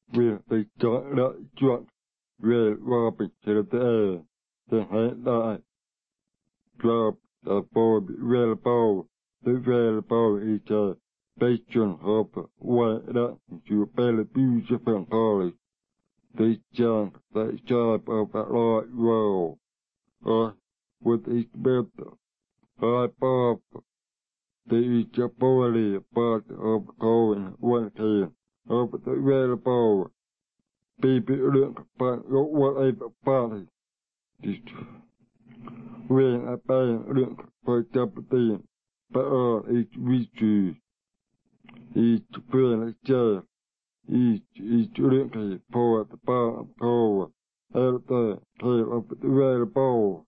we they got that drunk real Robert to the head that club the ball real ball the real ball is a patron hub where that you barely beautiful college they junk the job of a light roll with each better high pop the each a poorly part of going one team of the real ball baby look but whatever party just when a bang look for double but all each reach each furniture each look for the bar power out the tail of the red ball